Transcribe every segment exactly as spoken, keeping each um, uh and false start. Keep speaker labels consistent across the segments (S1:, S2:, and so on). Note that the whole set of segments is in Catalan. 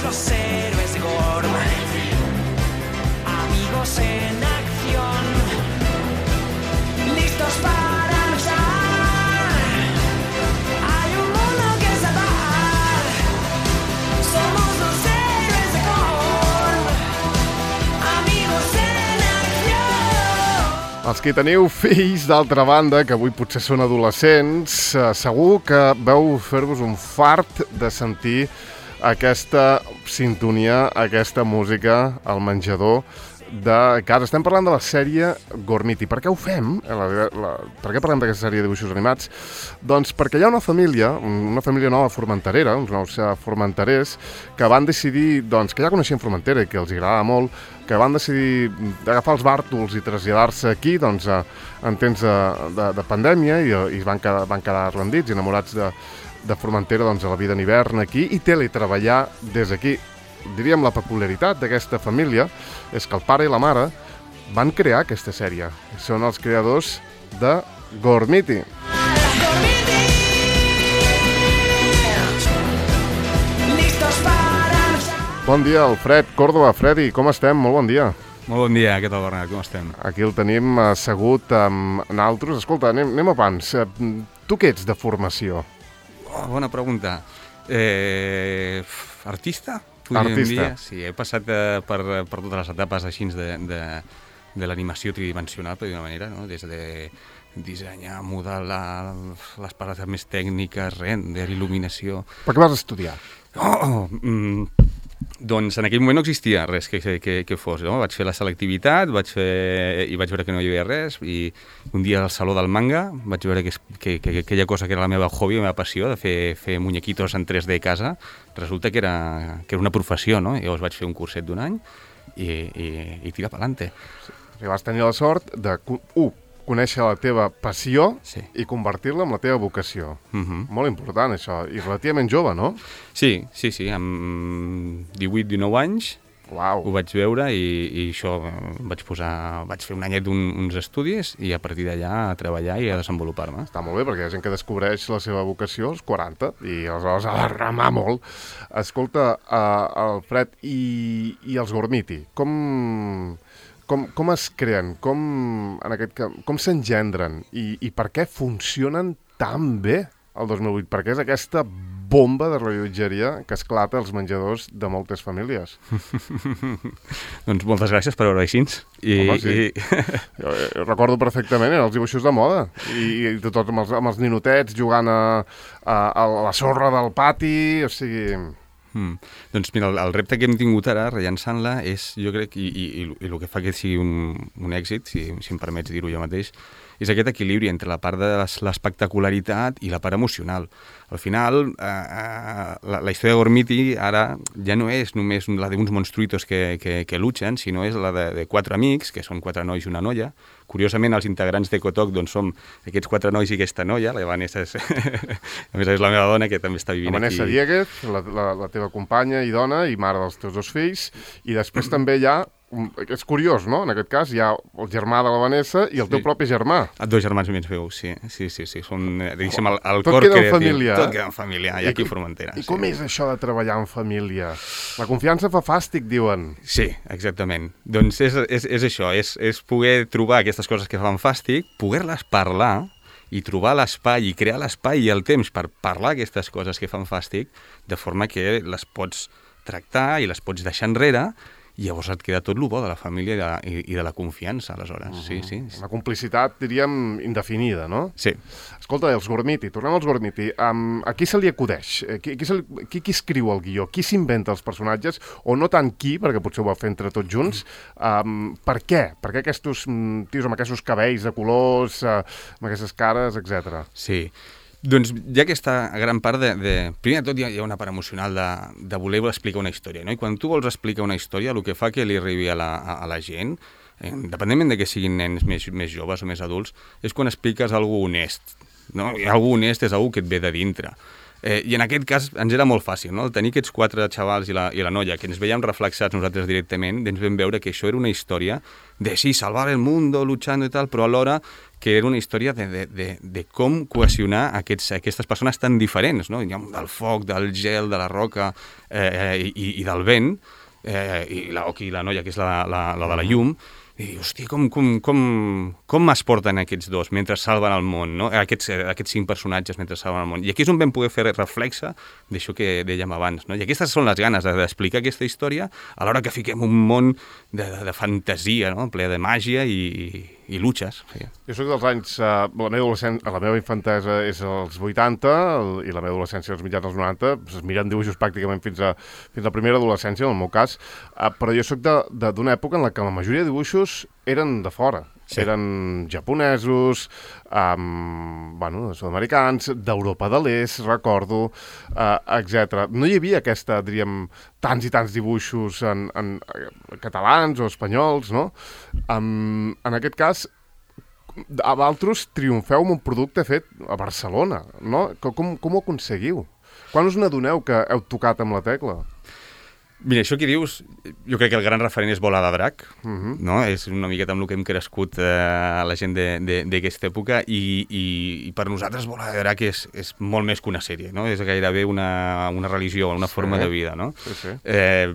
S1: los héroes de Gorm, amigos en acción, listos para luchar. Hay un mundo que salvar, somos los héroes de Gorm, amigos en acción.
S2: Els que teniu fills, d'altra banda, que avui potser són adolescents, eh, segur que veu fer-vos un fart de sentir aquesta sintonia, aquesta música al menjador de casa. Estem parlant de la sèrie Gormiti. Per què ho fem? La, la, per què parlem d'aquesta sèrie de dibuixos animats? Doncs perquè hi ha una família, una família nova formenterera, uns nous formenterers, que van decidir, doncs, que ja coneixien Formentera i que els agrada molt, que van decidir agafar els bàrtols i traslladar-se aquí, doncs, a, en temps de, de, de pandèmia, i, i van quedar, van quedar rendits i enamorats de, de Formentera, doncs, a la vida en hivern aquí, i teletreballar des d'aquí. Diríem, la peculiaritat d'aquesta família és que el pare i la mare van crear aquesta sèrie. Són els creadors de Gormiti. Bon dia, Alfred Córdoba. Freddy, com estem? Molt bon dia.
S3: Molt bon dia, què tal, Bernat? Com estem?
S2: Aquí el tenim assegut amb naltros. Escolta, anem, anem abans. Tu què ets de formació?
S3: Oh, bona pregunta. Eh, artista? Podríem
S2: Artista.
S3: dir. Sí, he passat eh, per, per totes les etapes així de, de, de l'animació tridimensional, per dir una manera, no? Des de dissenyar, modelar, les parts més tècniques, render, il·luminació...
S2: Per què vas estudiar?
S3: Oh, oh, mm, doncs en aquell moment no existia res que, que, que fos, no? Vaig fer la selectivitat, vaig fer, i vaig veure que no hi havia res, i un dia al Saló del Manga vaig veure que, que, que, que aquella cosa que era la meva hobby, la meva passió, de fer, fer muñequitos en tres D a casa, resulta que era, que era una professió, no? I llavors vaig fer un curset d'un any i, i, i tirar pa'lante.
S2: I vas tenir la sort de, u, conèixer la teva passió, sí, i convertir-la en la teva vocació. Uh-huh. Molt important, això. I relativament jove, no?
S3: Sí, sí, sí. Amb divuit dinou anys
S2: Uau.
S3: Ho vaig veure i, i això vaig posar... Vaig fer un anyet un, uns estudis i a partir d'allà a treballar i a desenvolupar-me.
S2: Està molt bé, perquè hi ha gent que descobreix la seva vocació als quaranta i aleshores ha de remar molt. Escolta, uh, Alfred, i, i els Gormiti, com... Com, com es creen, com, en aquest, com s'engendren i, i per què funcionen tan bé el dos mil vuit? Perquè és aquesta bomba de rellotgeria que esclata als menjadors de moltes famílies.
S3: Doncs moltes gràcies per veure així. I,
S2: Home, sí.
S3: i...
S2: Jo, jo recordo perfectament, eren els dibuixos de moda. I, i tot amb els, amb els ninotets jugant a, a, a la sorra del pati, o sigui...
S3: Mm. Doncs mira, el, el repte que hem tingut ara, rellançant-la, és, jo crec, i, i, i, i el que fa que sigui un, un èxit, si, si em permets dir-ho jo mateix, és aquest equilibri entre la part de l'espectacularitat i la part emocional. Al final, eh, eh, la, la història de Gormiti ara ja no és només la d'uns monstruitos que, que, que luchen, sinó és la de, de quatre amics, que són quatre nois i una noia. Curiosament, els integrants d'Ecotoc doncs, som aquests quatre nois i aquesta noia. La Vanessa és, a més, és la meva dona, que també està vivint
S2: la
S3: aquí.
S2: Vanessa Dieguez, la, la, la teva companya i dona i mare dels teus dos fills, i després també hi ha, és curiós, no? En aquest cas hi ha el germà de la Vanessa i el teu sí. propi germà.
S3: Dos germans més meus, sí. Sí, sí, sí. Són, diguéssim, el, el
S2: Tot
S3: cor
S2: queda en
S3: creatiu.
S2: família.
S3: Tot queda en família, i aquí a Formentera.
S2: I
S3: sí.
S2: com és això de treballar en família? La confiança fa fàstic, diuen.
S3: Sí, exactament. Doncs és, és, és això, és, és poder trobar aquestes coses que fan fàstic, poder-les parlar i trobar l'espai i crear l'espai i el temps per parlar aquestes coses que fan fàstic, de forma que les pots tractar i les pots deixar enrere, i llavors et queda tot el bo de la família i de la, i, i de la confiança, aleshores. Uh-huh. Sí, sí.
S2: Una complicitat, diríem, indefinida, no?
S3: Sí.
S2: Escolta, els Gormiti, tornem als Gormiti. Um, a qui se li acudeix? Qui, qui, se li, qui, qui escriu el guió? Qui s'inventa els personatges? O no tant qui, perquè potser ho va fer entre tots junts. Um, per què? Per què aquests tios amb aquests cabells de colors, uh, amb aquestes cares, etcètera?
S3: Sí. Doncs hi ha aquesta gran part de... de... Primer de tot hi ha, hi ha una part emocional de, de voler explicar una història, no? I quan tu vols explicar una història, el que fa que li arribi a la, a, a la gent, eh, independentment de que siguin nens més, més joves o més adults, és quan expliques algú honest, no? I algú honest és algú que et ve de dintre. Eh, I en aquest cas ens era molt fàcil, no? El tenir aquests quatre xavals i la, i la noia, que ens veiem reflexats nosaltres directament, ens vam veure que això era una història de sí, salvar el mundo, luchando i tal, però alhora que era una història de, de, de, de com cohesionar aquests, aquestes persones tan diferents, no? Del foc, del gel, de la roca eh, i, i del vent, eh, i la Oki i la noia, que és la, la, la de la llum, i, hòstia, com, com, com, com es porten aquests dos mentre salven el món, no? Aquests, aquests cinc personatges mentre salven el món. I aquí és on vam poder fer reflexe d'això que dèiem abans, no? I aquestes són les ganes d'explicar aquesta història alhora que fiquem un món de, de, de fantasia, no? Ple de màgia i, i, i luches. Sí.
S2: Jo soc dels anys... Eh, la, meva la meva infantesa és als vuitanta el, i la meva adolescència als mitjans dels noranta. Es miren dibuixos pràcticament fins a, fins a la primera adolescència, en el meu cas. Eh, però jo soc d'una època en la que la majoria de dibuixos eren de fora. Sí. Eren japonesos, um, bueno, sud-americans, d'Europa de l'Est, recordo, uh, etcètera. No hi havia aquesta, diríem, tants i tants dibuixos en, en, en catalans o espanyols, no? Um, en aquest cas, a Valtros triomfeu amb un producte fet a Barcelona, no? Com, com ho aconseguiu? Quan us n'adoneu que heu tocat amb la tecla?
S3: Mira, això que dius, jo crec que el gran referent és Bola de Drac,
S2: uh-huh.
S3: no? És una miqueta amb el que hem crescut eh, la gent d'aquesta època i, i, i per nosaltres Bola de Drac és, és molt més que una sèrie, no? És gairebé una, una religió, una sí. forma de vida, no?
S2: Sí, sí.
S3: Eh,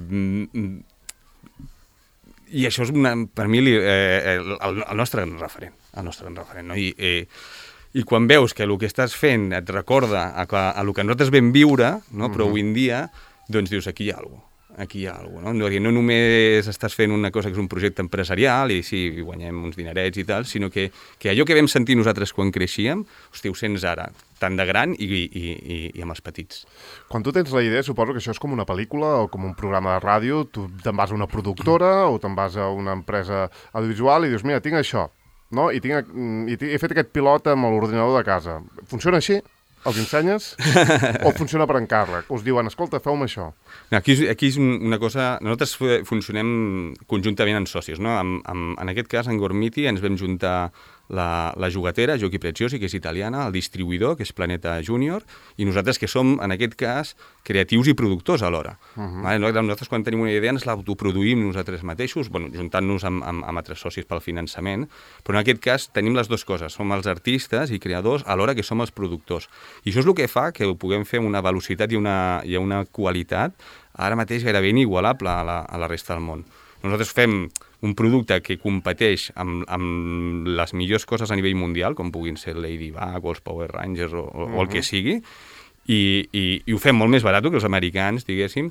S3: I això és, una, per mi, eh, el, el nostre gran referent, el nostre gran referent, no? I, eh, I quan veus que el que estàs fent et recorda a, a, a el que nosaltres vam viure, no? Però uh-huh. avui en dia, doncs dius, aquí hi ha alguna cosa. Aquí hi ha alguna cosa, no? No només estàs fent una cosa que és un projecte empresarial i sí, guanyem uns dinerets i tal, sinó que, que allò que vam sentir nosaltres quan creixíem, hosti, ho sents ara, tant de gran i, i, i, i amb els petits.
S2: Quan tu tens la idea, suposo que això és com una pel·lícula o com un programa de ràdio, tu te'n vas a una productora o te'n vas a una empresa audiovisual i dius, mira, tinc això, no? I, tinc, i he fet aquest pilot amb l'ordinador de casa. Funciona així? Els ensenyes? O funciona per encàrrec? Us diuen, escolta, feu-me això.
S3: Aquí, aquí és una cosa... Nosaltres funcionem conjuntament en socis, no? En, en, en aquest cas, en Gormiti, ens vam juntar la, la jugatera, Giochi Preziosi, que és italiana, el distribuïdor, que és Planeta Junior, i nosaltres que som, en aquest cas, creatius i productors alhora. Uh-huh. Vale? Nosaltres, quan tenim una idea, ens l'autoproduïm nosaltres mateixos, bueno, juntant-nos amb, amb, amb altres socis pel finançament, però en aquest cas tenim les dues coses. Som els artistes i creadors alhora que som els productors. I això és el que fa que ho puguem fer amb una velocitat i una, i una qualitat ara mateix gairebé inigualable a la, a la resta del món. Nosaltres fem un producte que competeix amb, amb les millors coses a nivell mundial, com puguin ser Ladybug o els Power Rangers o, o, uh-huh. o el que sigui, i, i, i ho fem molt més barat que els americans, diguéssim.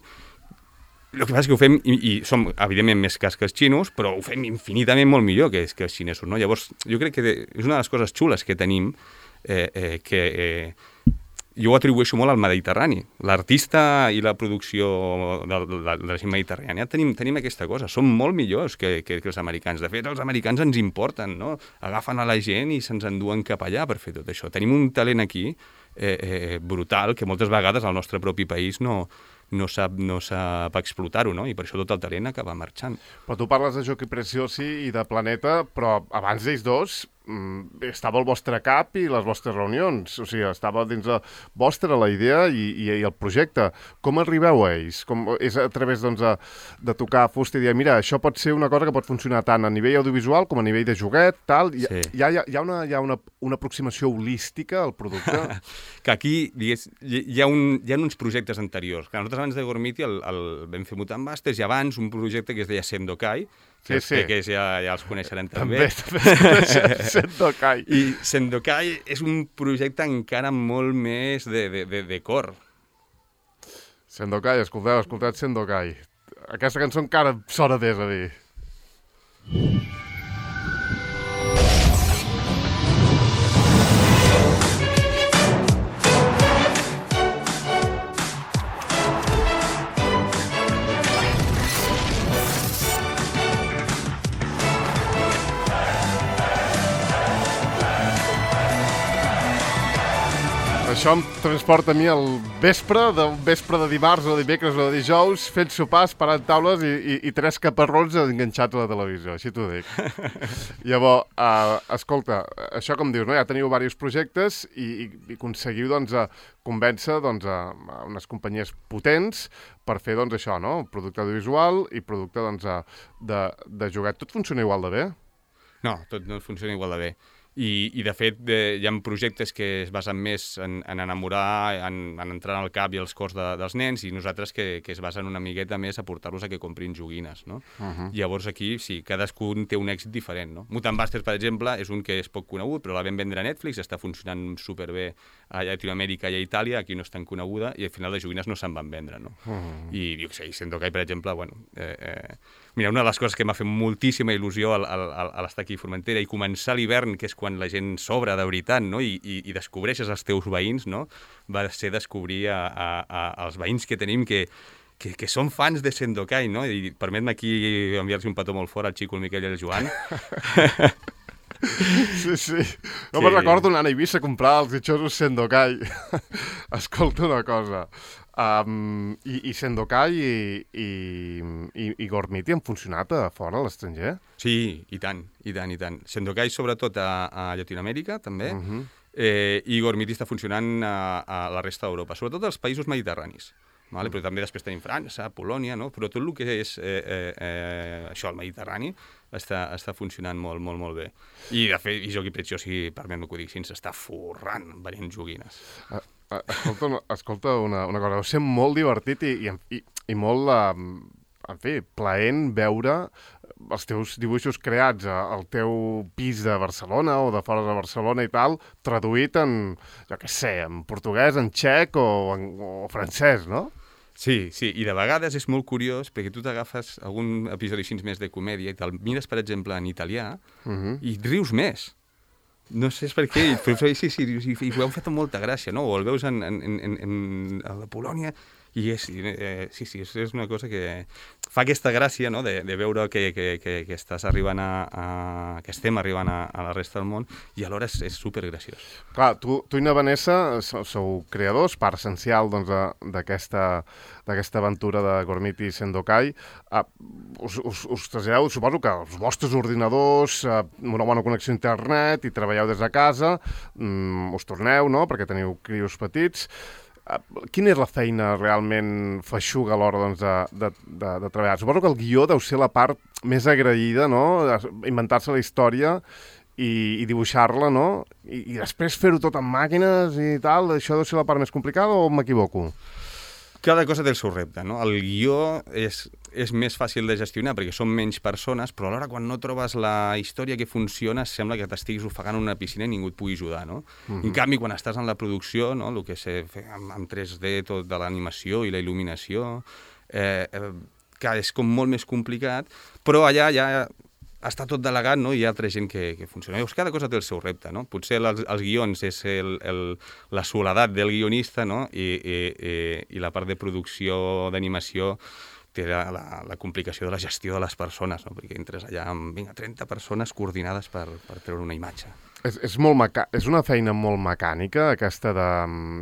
S3: El que passa és que ho fem, i, i som evidentment més cars que els xinos, però ho fem infinitament molt millor que, que els xinesos, no? Llavors, jo crec que és una de les coses xules que tenim, eh, eh, que... Eh, jo ho atribueixo molt al Mediterrani. L'artista i la producció de, de, de la gent mediterrània tenim, tenim aquesta cosa. Som molt millors que, que, que els americans. De fet, els americans ens importen, no? Agafen a la gent i se'ns enduen cap allà per fer tot això. Tenim un talent aquí eh, eh, brutal que moltes vegades al nostre propi país no, no sap, no sap explotar-ho, no? I per això tot el talent acaba marxant.
S2: Però tu parles de Giochi Preziosi i de Planeta, però abans d'ells dos estava al vostre cap i les vostres reunions, o sigui, estava dins de vostra la idea i, i, i el projecte. Com arribeu a ells? Com, és a través doncs, de, de tocar fusta i dir, mira, això pot ser una cosa que pot funcionar tant a nivell audiovisual com a nivell de joguet, tal. Hi, sí. hi, ha, hi ha, una, hi ha una, una aproximació holística al producte?
S3: Que aquí, digués, hi ha, un, hi ha uns projectes anteriors. Que nosaltres abans de Gormiti el, el vam fer Mutant Busters i abans un projecte que es deia Sendokai,
S2: Sí, sí.
S3: Que, que ja, ja els coneixerem també.
S2: També, també coneixem Sendokai.
S3: I Sendokai és un projecte encara molt més de, de, de, de cor.
S2: Sendokai, escolteu, escolteu Sendokai. Aquesta cançó encara sona més a mi. això em transporta a mi al vespre, del vespre de dimarts o de dimecres o de dijous, fent sopars, parant taules i, i, i tres caparrons enganxats a la televisió, així t'ho dic. Llavors, uh, escolta, això com dius, no? Ja teniu diversos projectes i, i, i aconseguiu doncs, a convèncer doncs, a, a unes companyies potents per fer doncs, això, no? Producte audiovisual i producte doncs, a, de, de joguet. Tot funciona igual de bé?
S3: No, tot no funciona igual de bé. I, i de fet, de, hi ha projectes que es basen més en, en enamorar, en, en entrar al cap i als cors de, dels nens, i nosaltres que, que es basen una miqueta més a portar-los a que comprin joguines, no? Uh-huh. Llavors aquí, sí, cadascun té un èxit diferent, no? Mutant Busters, per exemple, és un que és poc conegut, però la vam vendre a Netflix, està funcionant superbé a Llatinoamèrica i a Itàlia, aquí no és tan coneguda, i al final les joguines no se'n van vendre, no? Uh-huh. I, jo què sé, Sendokai, per exemple, bueno... Eh, eh, mira, una de les coses que m'ha fet moltíssima il·lusió al, al, al estar aquí a Formentera i començar l'hivern, que és quan la gent s'obre de veritat, no? I, i, i descobreixes els teus veïns, no? Va ser descobrir a, a, a, als veïns que tenim que, que, que són fans de Sendokai, no? I permet-me aquí enviar-los un petó molt fort al Xico, el Miquel i el Joan.
S2: Sí, sí. No me'n recordo anant a Eivissa a comprar els ditxosos Sendokai. Escolta una cosa. Um, i, I Sendokai i, i, i, i Gormiti han funcionat a fora, a l'estranger?
S3: Sí, i tant, i tant, i tant. Sendokai sobretot a, a Llatinoamèrica, també,
S2: Uh-huh.
S3: eh, i Gormiti està funcionant a, a la resta d'Europa, sobretot als països mediterranis. Vale? Però també després tenim França, Polònia, no? Però tot el que és eh, eh, eh, això, el Mediterrani, està, està funcionant molt, molt, molt bé. I, de fet, i Joc i Pretxo, si permet-me que ho dic, s'està forrant venent joguines.
S2: Uh, uh, escolta, escolta una, una cosa, deu ser molt divertit i, i, i, i molt, uh, en fi, plaent veure els teus dibuixos creats al teu pis de Barcelona o de fora de Barcelona i tal, traduït en, jo què sé, en portuguès, en txec o, en, o francès, no?
S3: Sí, sí, i de vegades és molt curiós perquè tu t'agafes algun episodi així més de comèdia i te'l mires, per exemple, en italià uh-huh. i et rius més. No sé per què, però sí, sí, i, i ho heu fet amb molta gràcia, no? O el veus en, en, en, en, en la Polònia i és, eh, sí, sí, és una cosa que fa aquesta gràcia, no?, de, de veure que, que, que, que estàs arribant a, a, que estem arribant a, a la resta del món i alhora és, és supergraciós.
S2: Clar, tu, tu i na Vanessa sou, sou creadors, part essencial doncs, d'aquesta d'aquesta aventura de Gormiti i Sendokai. Uh, us, us, us traslladeu, suposo que els vostres ordinadors, uh, una bona connexió a internet i treballeu des de casa, um, us torneu, no?, perquè teniu crios petits. Uh, quina és la feina realment feixuga a l'hora doncs, de, de, de, de treballar? Suposo que el guió deu ser la part més agraïda, no?, inventar-se la història i, i dibuixar-la, no?, I, i després fer-ho tot amb màquines i tal, això deu ser la part més complicada o m'equivoco?
S3: Cada cosa té el seu repte, no? El guió és, és més fàcil de gestionar perquè són menys persones, però alhora quan no trobes la història que funciona sembla que t'estiguis ofegant en una piscina i ningú et pugui ajudar, no? Uh-huh. En canvi, quan estàs en la producció, no?, el que sé fer amb, amb tres D, tot de l'animació i la il·luminació, eh, eh, que és com molt més complicat, però allà ja està tot delegat, no?, i hi ha altra gent que, que funciona. Llavors, cada cosa té el seu repte, no? Potser els, els guions és el, el, la soledat del guionista, no?, I, i, i, i la part de producció d'animació té la, la, la complicació de la gestió de les persones, no?, perquè entres allà amb, vinga, trenta persones coordinades per, per treure una imatge.
S2: És, és, molt meca... és una feina molt mecànica, aquesta de,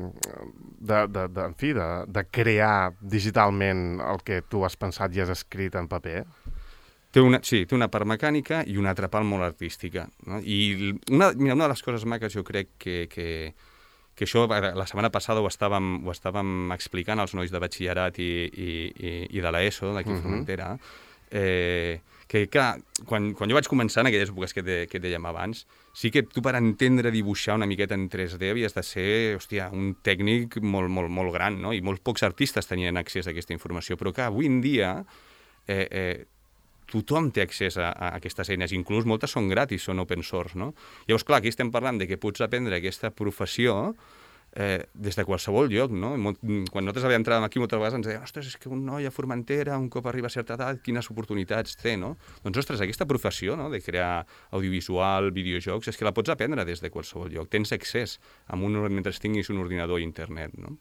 S2: de, de, de, en fi, de, de crear digitalment el que tu has pensat i has escrit en paper.
S3: Té una, sí, té una part mecànica i una altra part molt artística, no? I una, mira, una de les coses maques jo crec que, que, que això la setmana passada ho estàvem, ho estàvem explicant als nois de batxillerat i, i, i, i de l'ESO, d'aquí a Formentera, eh, que clar, quan, quan jo vaig començar en aquelles èpoques que, te, que dèiem abans, sí que tu per entendre dibuixar una miqueta en tres D havies de ser, hòstia, un tècnic molt, molt, molt gran, no? I molts pocs artistes tenien accés a aquesta informació, però que avui en dia eh, eh, tothom té accés a, a aquestes eines, inclús moltes són gratis, són open source, no? Llavors, clar, aquí estem parlant de que pots aprendre aquesta professió eh, des de qualsevol lloc, no? Quan nosaltres havíem entrat aquí moltes vegades ens deien, ostres, és que un noi a Formentera, un cop arriba a certa edat, quines oportunitats té, no? Doncs, ostres, aquesta professió, no?, de crear audiovisual, videojocs, és que la pots aprendre des de qualsevol lloc. Tens accés amb un, mentre tinguis un ordinador i internet, no?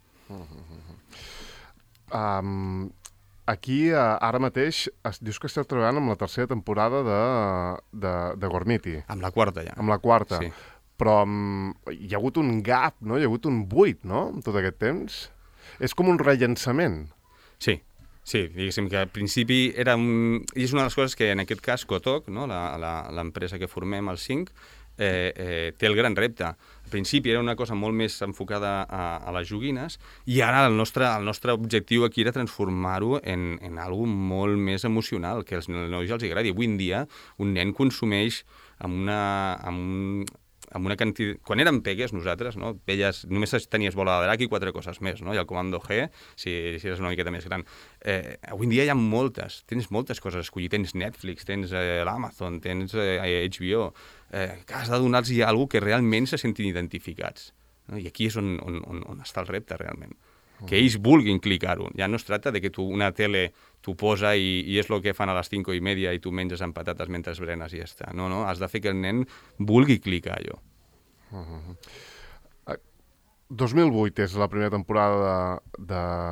S2: Um... Aquí, ara mateix, es, dius que esteu treballant amb la tercera temporada de, de, de Gormiti.
S3: Amb la quarta, ja.
S2: Amb la quarta.
S3: Sí.
S2: però um, hi ha hagut un gap, no? Hi ha hagut un buit, no?, en tot aquest temps. És com un rellançament.
S3: Sí, sí, diguéssim que al principi era un... I és una de les coses que en aquest cas Kotok, no? l'empresa que formem, el cinc, eh, eh, té el gran repte. Al principi era una cosa molt més enfocada a, a les joguines i ara el nostre, el nostre objectiu aquí era transformar-ho en, en algo molt més emocional, que als nois els agradi. Avui en dia un nen consumeix amb una... Amb un, amb una quantitat... Quan érem pegues, nosaltres, no? Veies, només tenies bola de drac i quatre coses més, no? I el comando G, si, si eres una miqueta més gran. Eh, avui en dia hi ha moltes, tens moltes coses a escollir. Tens Netflix, tens eh, l'Amazon, tens eh, H B O... Eh, que has de donar-los alguna cosa que realment se sentin identificats. No? I aquí és on, on, on, on està el repte, realment. Que ells vulguin clicar-ho. Ja no es tracta de que tu una tele t'ho posa i, i és el que fan a les cinco i media i tu menges amb patates mentre berenes i ja està. No, no, has de fer que el nen vulgui clicar allò.
S2: Uh-huh. Uh, dos mil vuit és la primera temporada de,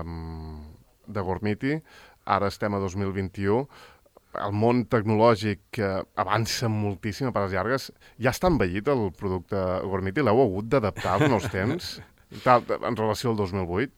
S2: de, de Gormiti, ara estem a dos mil vint-i-u. El món tecnològic eh, avança moltíssim a pares llargues. Ja està envellit el producte Gormiti? L'heu hagut d'adaptar als nous temps tal, en relació al dos mil vuit?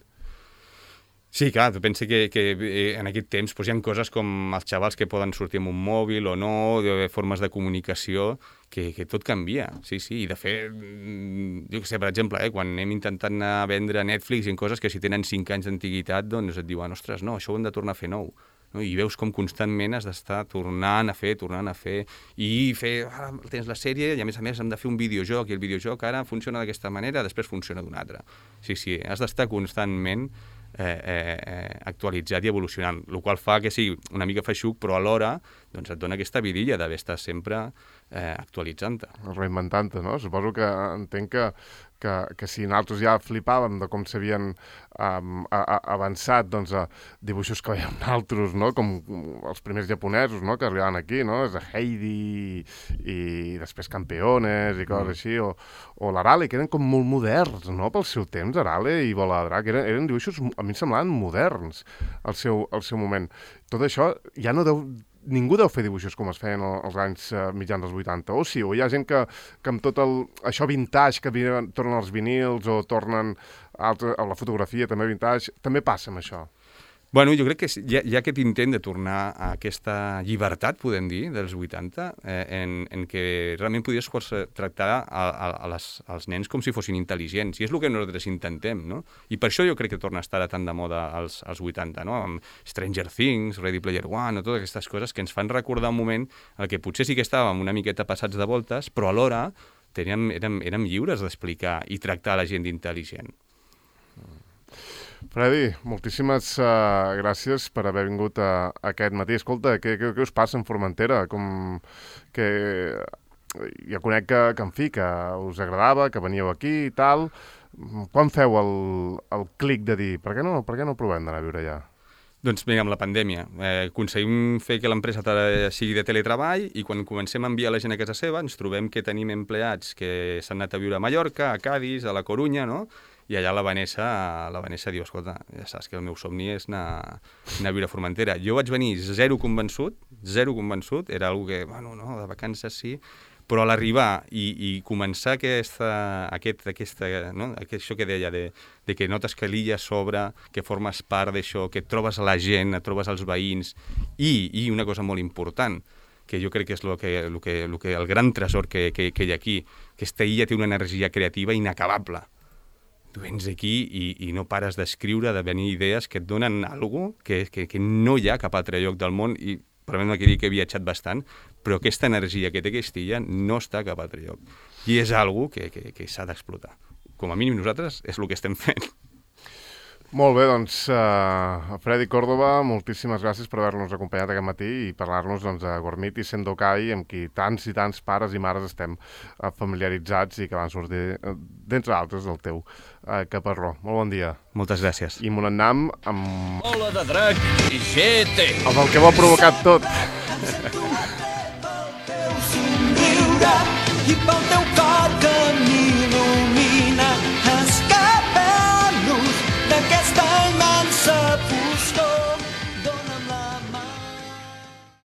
S3: Sí, clar, tu pensa que, que en aquest temps doncs, hi ha coses com els xavals que poden sortir amb un mòbil o no, de formes de comunicació, que, que tot canvia. Sí, sí, i de fet, jo què sé, per exemple, eh, quan hem intentat anar a vendre Netflix i coses que si tenen cinc anys d'antiguitat, doncs et diuen, ostres, no, això ho hem de tornar a fer nou. No? I veus com constantment has d'estar tornant a fer, tornant a fer, i fer, ara tens la sèrie i a més a més hem de fer un videojoc, i el videojoc ara funciona d'aquesta manera, després funciona d'una altra. Sí, sí, has d'estar constantment eh, eh, eh, actualitzat i evolucionant, el qual fa que sigui una mica feixuc, però alhora doncs et dona aquesta vidilla d'haver estat sempre eh, actualitzant-te.
S2: Reinventant-te, no? Suposo que entenc que, que, que si nosaltres ja flipàvem de com s'havien um, a, a, avançat doncs, a dibuixos que veiem nosaltres, no? Com els primers japonesos, no? Que arribaven aquí, no? És a Heidi i després Campeones i coses mm. així, o, o l'Arale, que eren com molt moderns, no? Pel seu temps, Arale i Bola de Drac, eren, eren dibuixos, a mi em semblaven moderns al seu, al seu moment. Tot això ja no deu... Ningú deu fer dibuixos com es feien als anys uh, mitjans dels vuitanta, o sí, o hi ha gent que, que amb tot el, això vintage, que viren, tornen els vinils o tornen altre, a la fotografia també vintage, també passa amb això.
S3: Bueno, jo crec que hi ha, hi ha aquest intent de tornar a aquesta llibertat, podem dir, dels vuitanta, eh, en, en què realment podies tractar a, a, a les, als nens com si fossin intel·ligents, i és el que nosaltres intentem, no? I per això jo crec que torna a estar tan de moda als, als vuitanta, no? Amb Stranger Things, Ready Player One, o totes aquestes coses que ens fan recordar un moment en què potser sí que estàvem una miqueta passats de voltes, però alhora teníem, érem, érem lliures d'explicar i tractar a la gent d'intel·ligent.
S2: Freddy, moltíssimes uh, gràcies per haver vingut a, a aquest matí. Escolta, què, què, què us passa en Formentera? Com que ja conec que, que, en fi, que us agradava, que veníeu aquí i tal. Quan feu el, el clic de dir, per què no, per què no provem d'anar a viure allà?
S3: Doncs mira, amb la pandèmia. Eh, aconseguim fer que l'empresa sigui de teletreball i quan comencem a enviar la gent a casa seva ens trobem que tenim empleats que s'han anat a viure a Mallorca, a Cádiz, a la Corunya, no? I allà la Vanessa, la Vanessa diu, escolta, ja saps que el meu somni és anar, anar a viure a Formentera. Jo vaig venir zero convençut, zero convençut, era algo que, bueno, no, de vacances sí, però a l'arribar i, i començar aquesta, aquest, aquesta, no? Això que deia, de, de que notes que l'illa s'obre, que formes part d'això, que et trobes la gent, et trobes els veïns, i, i una cosa molt important, que jo crec que és lo que, lo que, lo que, el gran tresor que, que, que hi ha aquí, que aquesta illa té una energia creativa inacabable. Tu vens aquí i, i no pares d'escriure, de venir idees que et donen alguna cosa que, que, que no hi ha cap altre lloc del món, i permetem que digui que he viatjat bastant, però aquesta energia que té aquesta illa no està a cap altre lloc. I és alguna cosa que, que, que s'ha d'explotar. Com a mínim nosaltres és el que estem fent.
S2: Molt bé, doncs, uh, Freddy Córdoba, moltíssimes gràcies per haver-nos acompanyat aquest matí i parlar-nos doncs, de Gormiti Sendokai, amb qui tants i tants pares i mares estem uh, familiaritzats i que van sortir, uh, d'entre altres, del teu uh, caparró. Molt bon dia.
S3: Moltes gràcies.
S2: I m'ho anam amb...
S4: Bola de drac i G T.
S2: Amb el que ho ha provocat tot.
S1: I